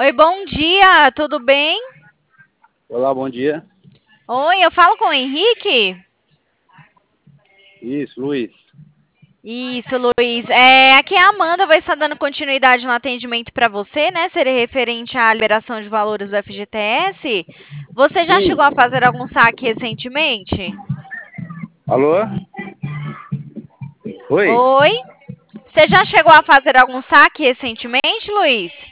Oi, bom dia, tudo bem? Olá, bom dia. Oi, eu falo com o Henrique? Isso, Luiz. Isso, Luiz. Aqui é a Amanda, vai estar dando continuidade no atendimento para você, né? Seria referente à liberação de valores do FGTS. Você já Sim. chegou a fazer algum saque recentemente? Alô? Oi? Oi? Você já chegou a fazer algum saque recentemente, Luiz?